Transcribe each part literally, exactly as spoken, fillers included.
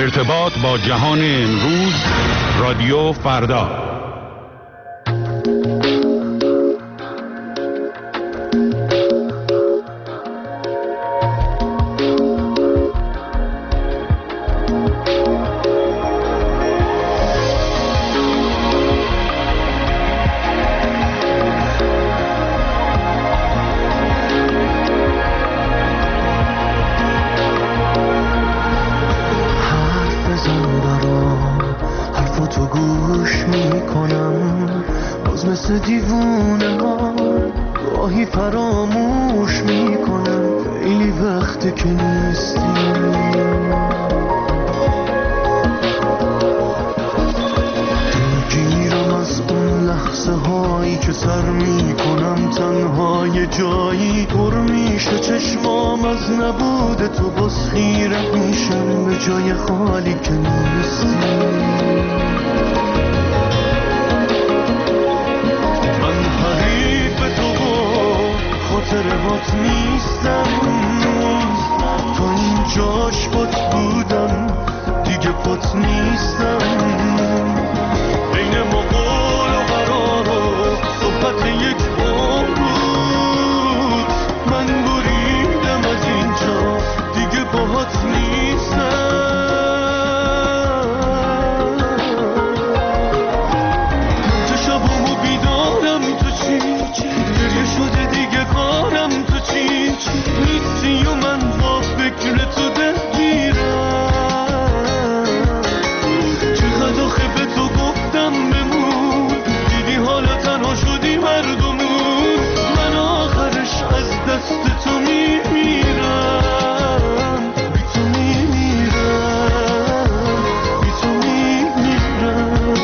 ارتباط با جهان امروز، رادیو فردا. دیوونه ها گاهی فراموش میکنم، خیلی وقته که نیستی. میگیرم از اون لحظه هایی که سر میکنم تنها یه جایی، پر میشه چشمام از نبود تو، باز خیره میشم به جای خالی که نیستی. خاطرات نیستم، تا اینجاش پات بودم دیگه پات نیستم. بین ما قول و قرار و صحبت یک بار بود، من بریدم از اینجا دیگه باهات نیستم. چه شبامو بیدارم تو چی گریه شده دیگه کارم تو چی نیستی و من با فکر تو درگیرم. چقدر آخه به تو گفتم بمون، دیدی حالا تنها شدی مردمون. من آخرش از دست تو میمیرم، بی تو میمیرم، بی تو میمیرم.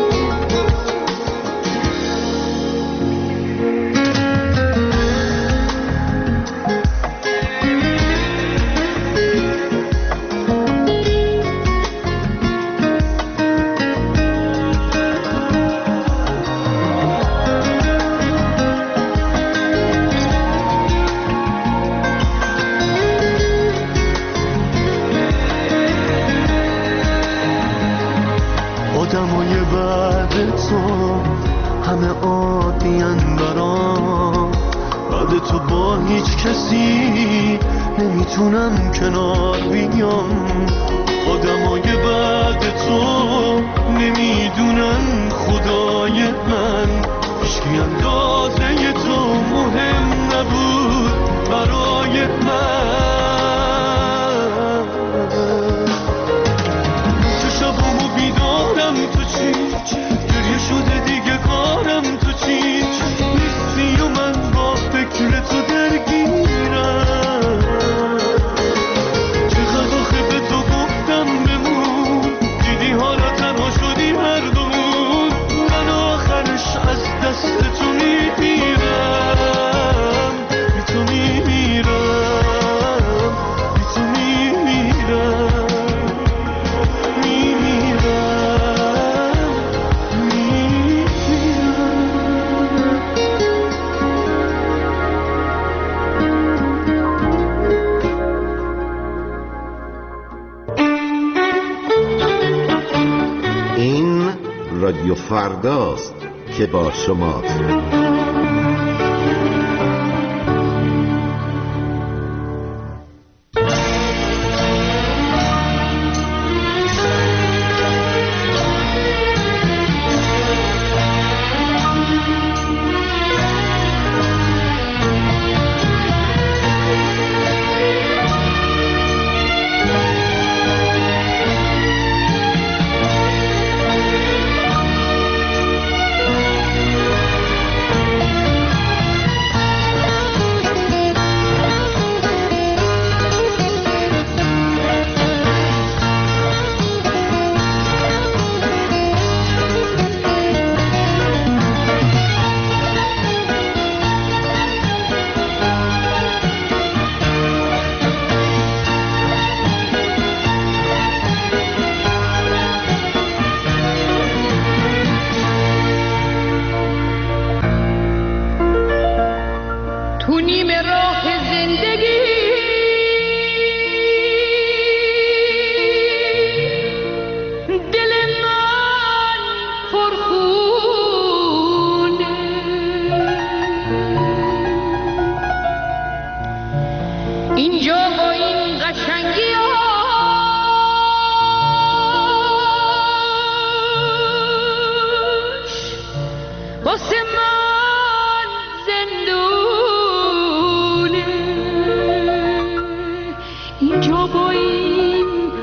آدمای بعد تو همه عادین برام، بعد تو با هیچ کسی نمیتونم کنار بیام. آدمای بعد تو نمیدونن خدای من، هیچکی اندازه تو مهم نبود برای من. شبامو بیدارم تو چی گریه شده دیگه کارم تو چی نیستی و من با فکر تو درگیرم. چقدر آخه به تو گفتم بمون، دیدی حالا تنها شدی مردمون. من آخرش از دست تو میمیرم، بی تو میمیرم، بی تو میمیرم. رادیو فرداست که با شماست.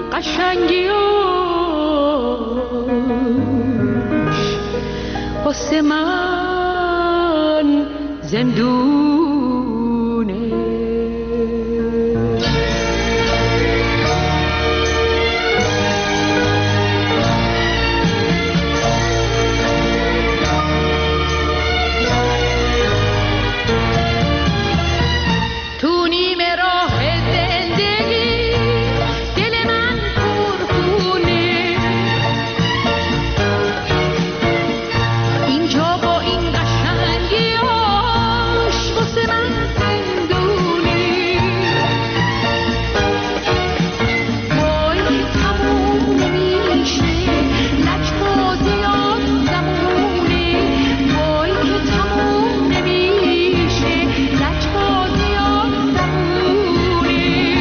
قشنگیاش واسه من زندونه. تو نیمه راه زندگی دل من پرخونه، اینجا با این قشنگیاش واسه من زندونی. وای که تموم نمیشه لجبازیات زمونه، وای که تموم نمیشه لجبازیات زمونه.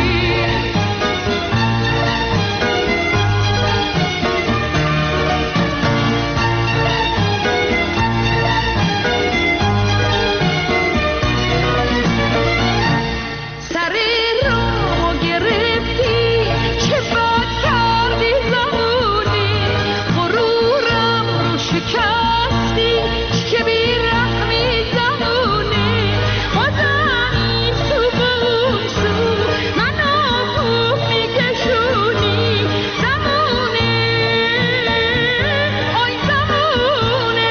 سر رامو گرفتی چه بد کردی زمونه، غرورم رو شکستی که بیرحمی زمونه. بازم این سو به اون سو منو خوب میکشونی زمونه، آی زمونه.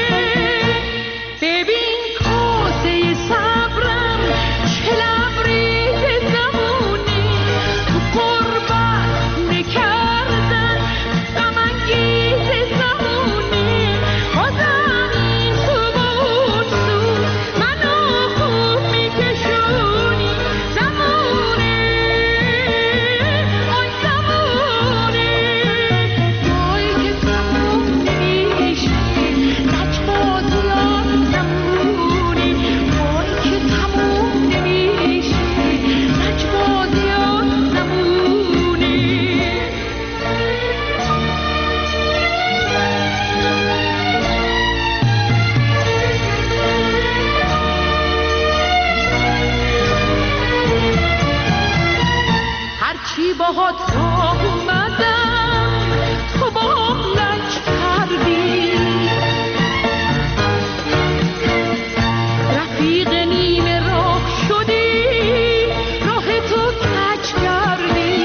ببین کاسه صبرم چه لبریز زمونه، تو قربت نکردن غم انگیز زمونه. بازم این سو و اون سو منو خوب میکشونی زمونه، آی زمونه. وای که تموم نمیشه لجبازیات زمونی، وای که تموم نمیشه لجبازیات زمونی. هرچی باهات راه اومدم تو باهم لج کردی، رفیق نیمه راه شدی راه تو کج کردی.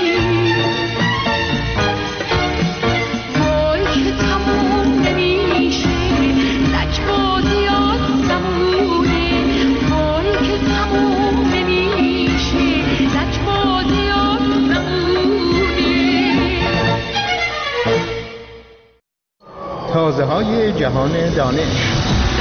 وای که تموم نمیشه لجبازیات زمونه، وای که تموم نمیشه لجبازیات زمونه. تازه های جهان دانش.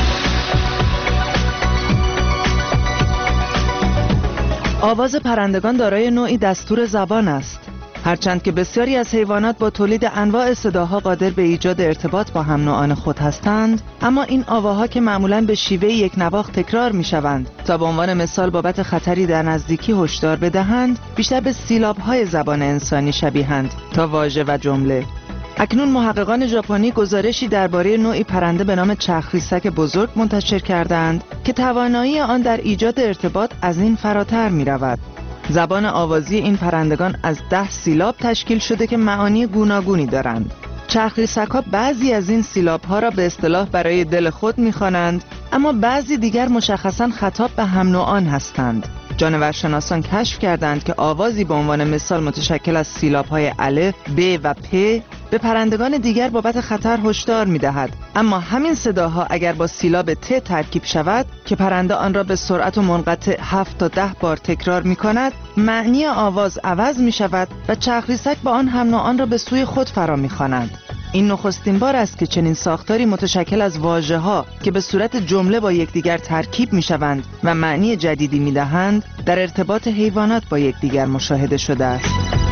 آواز پرندگان دارای نوعی دستور زبان است. هرچند که بسیاری از حیوانات با تولید انواع صداها قادر به ایجاد ارتباط با هم نوعان خود هستند، اما این آواها که معمولاً به شیوه یک نواخت تکرار می شوند تا به عنوان مثال بابت خطری در نزدیکی هشدار بدهند، بیشتر به سیلاب‌های زبان انسانی شبیهند تا واژه و جمله. اکنون محققان ژاپنی گزارشی درباره نوعی پرنده به نام چرخریسک بزرگ منتشر کردند که توانایی آن در ایجاد ارتباط از این فراتر می رود. زبان آوازی این پرندگان از ده سیلاب تشکیل شده که معانی گوناگونی دارند. چرخریسک‌ها بعضی از این سیلاب‌ها را به اصطلاح برای دل خود می‌خوانند، اما بعضی دیگر مشخصاً خطاب به هم نوعان هستند. جانورشناسان کشف کردند که آوازی به عنوان مثال متشکل از سیلاب‌های الف، ب و پ به پرندگان دیگر بابت خطر هشدار می‌دهد، اما همین صداها اگر با سیلاب ت ترکیب شود که پرنده آن را به سرعت و منقطع هفت تا ده بار تکرار می‌کند، معنی آواز عوض می‌شود و چرخریسک با آن هم نوعان را به سوی خود فرا می‌خواند. این نخستین بار است که چنین ساختاری متشکل از واژه‌ها که به صورت جمله با یکدیگر ترکیب می‌شوند و معنی جدیدی می‌دهند، در ارتباط حیوانات با یکدیگر مشاهده شده است.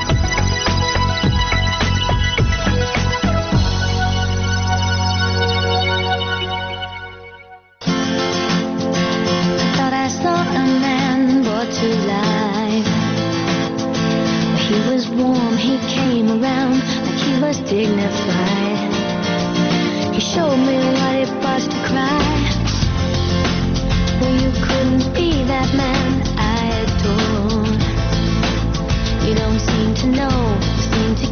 Dignified. He showed me what it was to cry. Well, you couldn't be that man I adore. You don't seem to know, seem to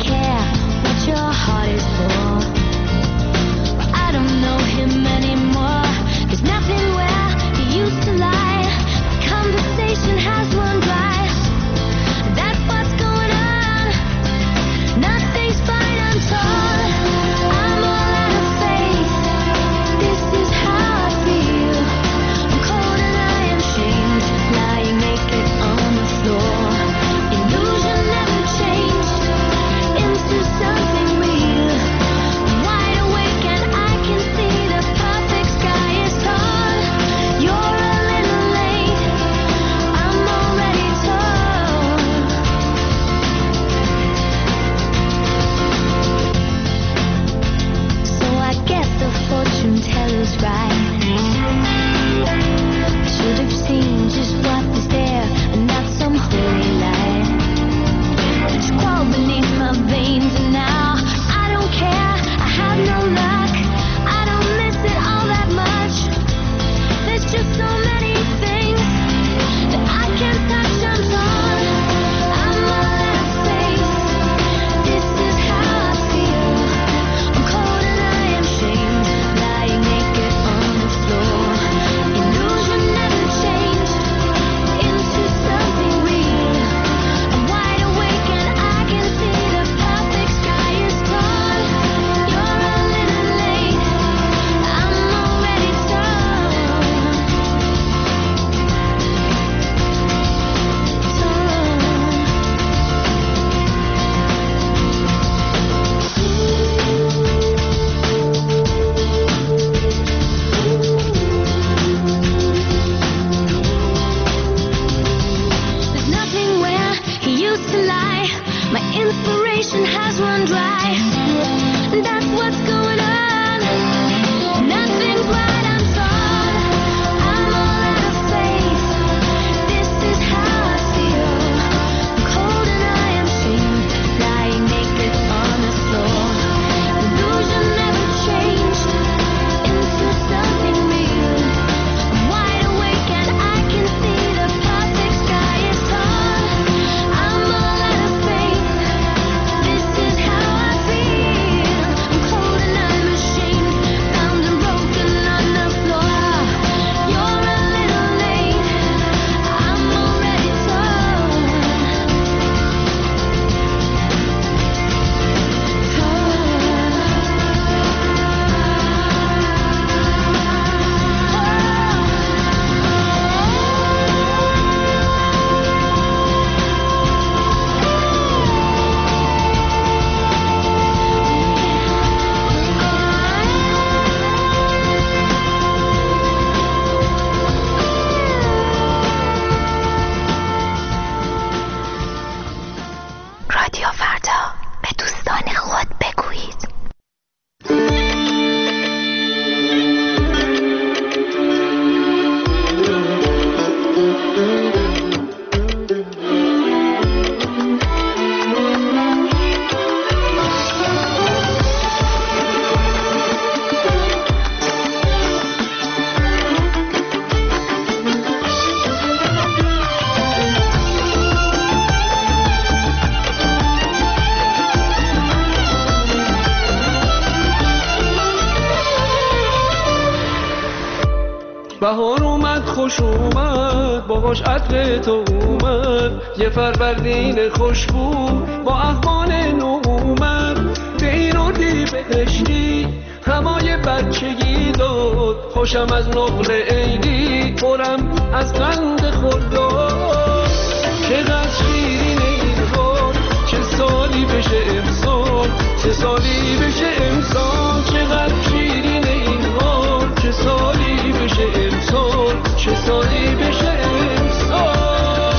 beneath my veins, and now I don't care, I have no luck, I don't miss it all that much. There's just so many things that I can't touch. I'm torn, I'm all out of space. This is how I feel. I'm cold and I am shamed, lying naked on the floor. Illusion never changed into something real. I'm wide awake and I can see the perfect sky is torn. You're a little late, I'm already torn. There's nothing where he used to lie. My inspiration has run dry. That's what's going on. Nothing's right, I'm torn. I'm all out of space. This is how I feel. I'm cold and I am shamed, lying naked on the floor. Illusion never changed into something real. I'm wide awake and I can see the perfect sky is torn. I'm all out of space. This is how I feel. I'm cold and I'm ashamed, bound and broken on the floor. You're a little late, I'm already torn. رادیو فردا، به دوستان خود بگویید. بهار اومد خوش اومد، باهاش عطر تو اومد، یه فروردین خوشبو با احوال نو اومد. به این اردی بهشتی همای بچگی داد، خوشم از نقل عیدی پرم از قند خرداد. چقدر شیرین این حال، چه سالی بشه امسال، چه سالی بشه امسال. چقدر شیرین این حال، چه سالی بشه امسال، چه سالی بشه امسال.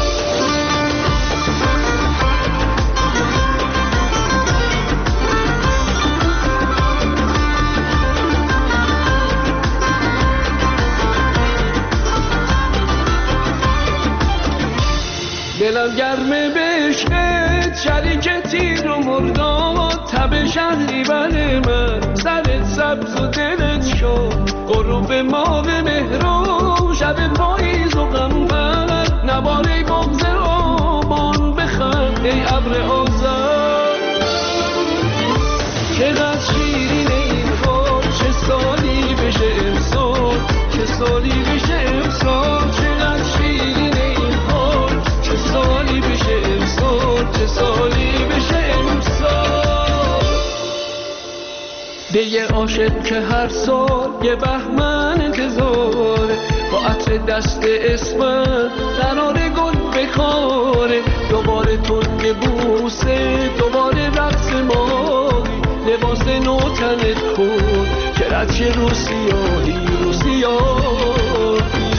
دلم گرمه بشکت، شریک تیر و مرداد، تب شهری بر من، سرت سبز و دلت شد، غروب ماه مهران، شب پاییز و غمبر، نباره بغض آبان بخند ای ابر آذر. چقدر شیرین این حال، چه سالی بشه امسال، چه سالی بشه امسال. چقدر شیرین این حال، چه سالی بشه امسال، چه سالی بشه امسال. به یه عاشق که هر سال یه بهمن انتظاره، با عطر دست اسمت قرار گل بخاره. دوباره تنگ بوسه، دوباره رقص ماهی، لباس نو تنت کن که رد شه رو سیاهی رو سیاهی.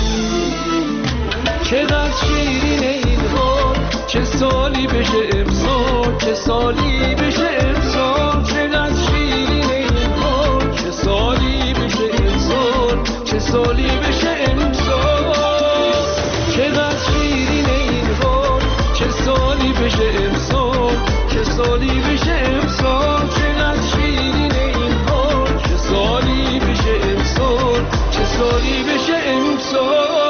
چقدر شیرین این حال، چه سالی بشه امسال، چه سالی بشه امسال. چقدر شیرین این حال، چه سالی بشه امسال، چه سالی بشه امسال. چقدر شیرین این حال، چه سالی بشه امسال، چه سالی بشه امسال، چقدر شیرینه این حال، چه سالی بشه امسال، چه سالی بشه امسال.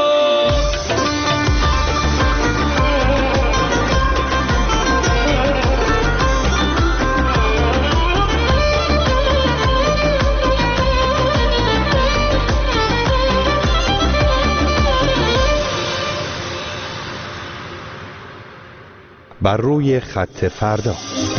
بر روی خط فردا.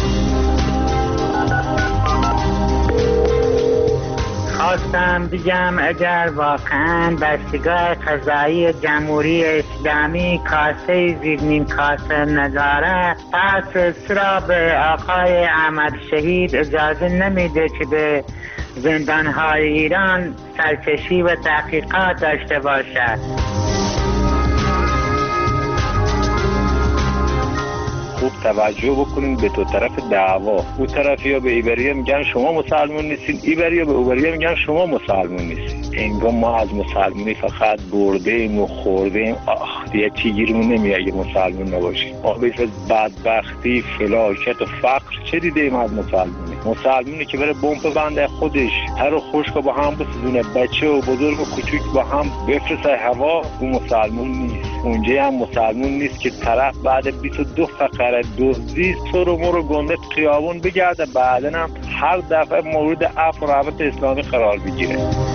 خواستم بگم اگر واقعا دستگاه قضایی جمهوری اسلامی کاسه زیر نیم کاسه نداره، پس چرا به آقای احمد شهید اجازه نمیده که به زندانهای ایران سرکشی و تحقیقات داشته باشد؟ خوب توجه بکنین به تو طرف دعوا. او طرفی ها به ایبریا میگن شما مسلمون نیستین، ایبریا به اوبریا میگن شما مسلمون نیستین. انگار ما از مسلمونی فقط برده ایم و خورده ایم. آخ دیگه چی گیرمون نمیاد اگه مسلمون نباشیم. ما بیش از بدبختی، فلاکت و فقر چه دیده ایم از مسلمونی؟ مسلمونی که بره بمب بنده خودش هر و خشک با هم بسیدونه، بچه و بزرگ و کوچیک با هم بفرسته هوا، او مسلمون نیست. اونجا هم مسلمون نیست که طرف بعد بیست و دو فقره دزدی سر و مر و گنده خیابون بگرده، بعدن هم هر دفعه مورد عفو و رحمت اسلامی قرار بگیره.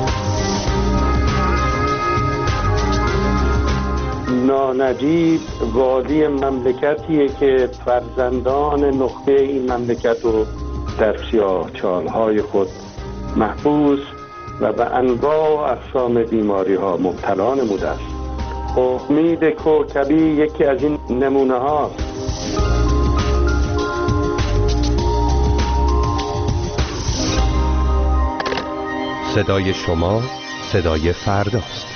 نانجیب وادی مملکتیه که فرزندان نخبه این مملکت رو در سیاه‌چال‌های خود محبوس و به انواع و اقسام بیماری ها مبتلا نموده است. امید کوکبی یکی از این نمونه هاست. صدای شما صدای فرداست.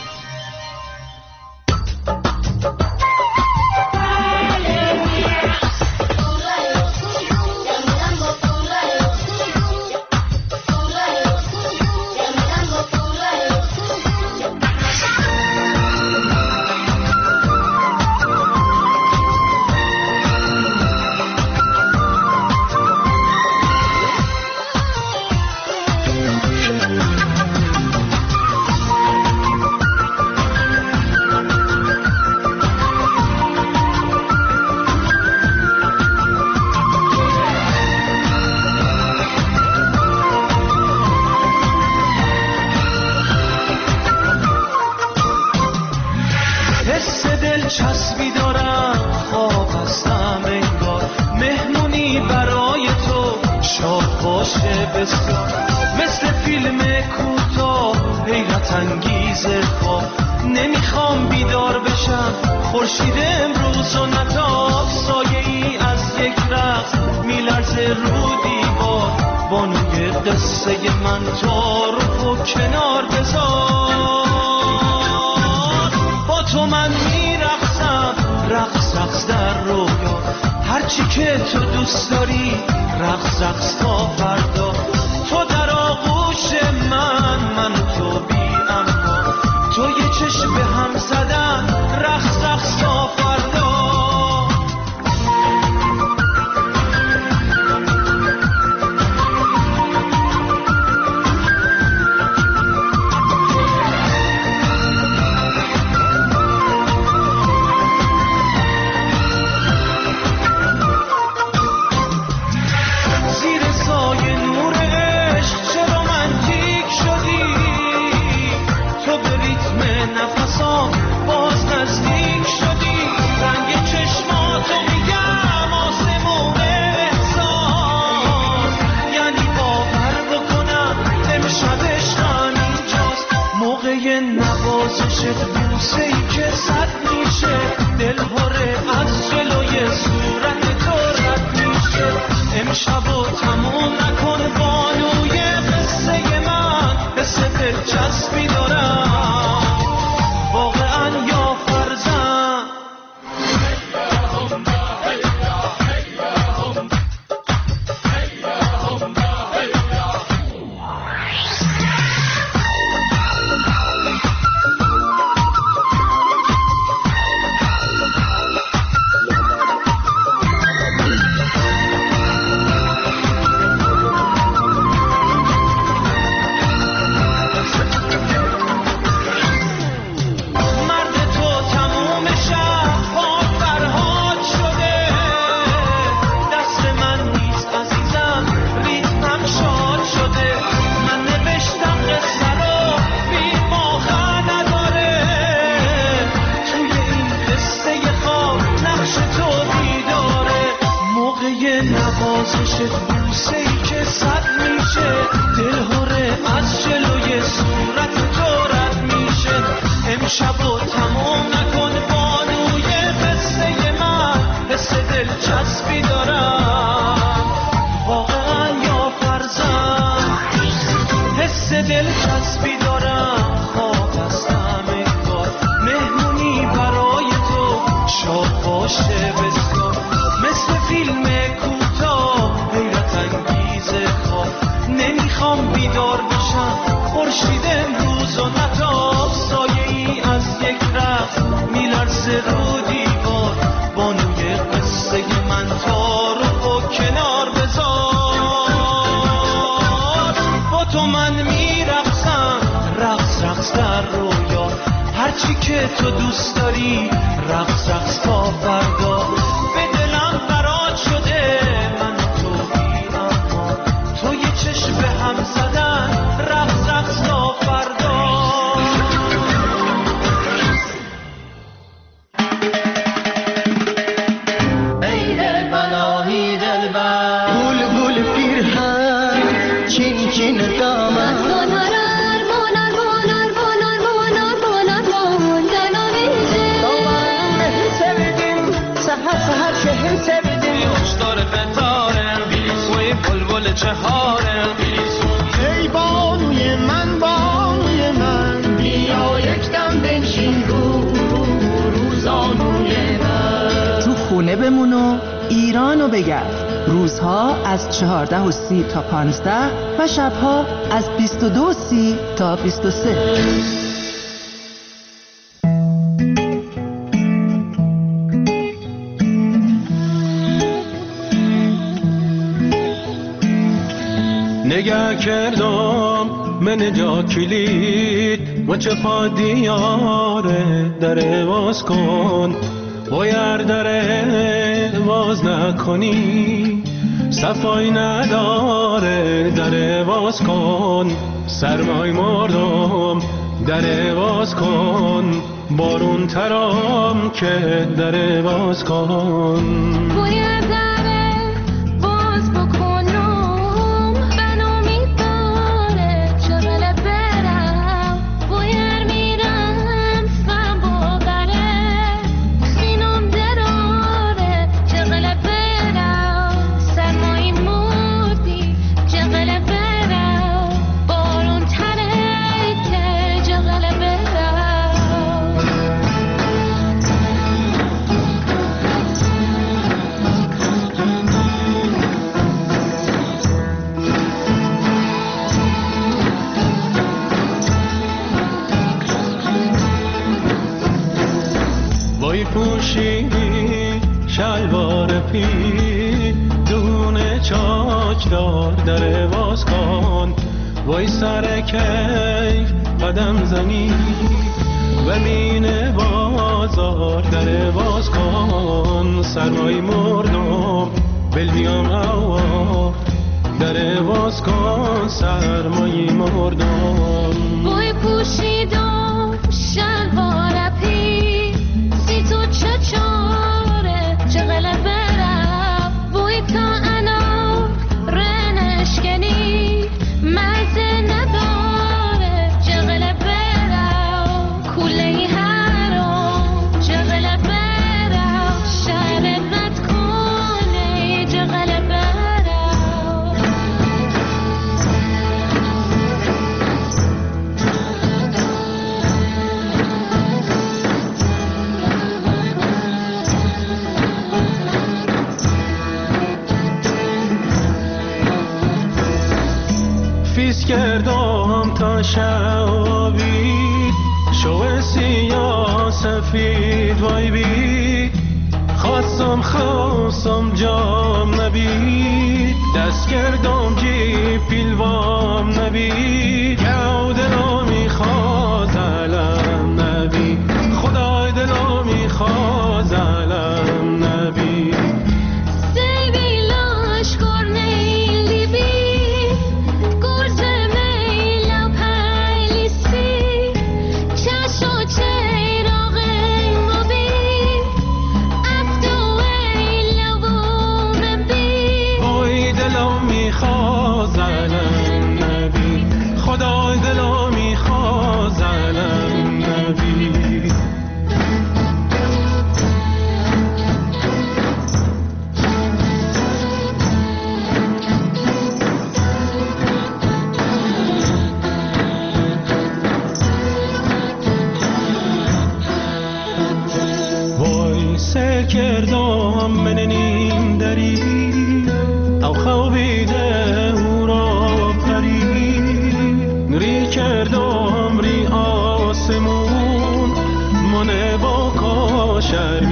میشه، بوسه ای که صد میشه، دل هره از جلوی صورت تو رد میشه. امشب و تمام نکن بانوی قصه من، حس دلچسبی دارم واقعا یا فرزن، حس دلچسبی دارم. خواب هستم انگار مهمونی برای تو، شاد باشه بسیار مثل فیلم کوتاه، حیرت انگیز خواب. نمیخوام بیدار بشم خورشید امروز و نتاب، سایه ای از یک رقص میلرزه رو دیوار. بانوی قصه من تارو کنار بذار، با تو من میرقصم رقص رقص در رویا، هرچی که تو دوست داری رقص رقص تا فردا. به دلم قرار شده من و تو بی اما، تو یه چشم به هم زدن رقص رقص تا فردا. ای دل بناهی دل بر گل گل پیرهن چین چین دامن، چهارم ای بانوی من بانوی من، بیا یک دم بنشین رو روزانوی من. تو خونه بمون و ایرانو بگرد. روزها از چهارده و سی تا پانزده و شبها از بیست و دو و سی تا بیست و سه. نگه کردم من جا کلید و چه پا دیاره در باز کن، باید در باز نکنی صفای نداره در باز کن. سرمای مردم در باز کن، بارون ترام که در باز کن. باید در باز بکنم بنا میداره چغل برم، باید میرم فهم باقره خینم دراره چغل برم. سرمایی مردی چغل برم، بارون تره که چغل برم. وای پوشیدی شلوار پی دونه چاک دار در باز کن، وای سر کیف قدم زنی و مین بازار در باز کن. سرمای مردم بل بیام اوا در باز کن، سرمای مردم. وای پوشیدم شلوار پی سی تو چچاره چغل برم، وای تا انا رنشکنی مزه نداره چغل برم. کوله هرم چغل برم، شربت کنه چغل برم. فیس کردم تا شبی شو سیاه سفید وای بی، خواستم خواستم جام نبی، دست کردم جی پیلوام نبی، گو دلو میخواد علم نبی، خدای دلو میخواد علم نبی. زلم نبی خدای دلا میخوا زلم نبی وای سکردام مننیم دری او خوابیده او را پری ری کردم ری آسمون منه با کاشر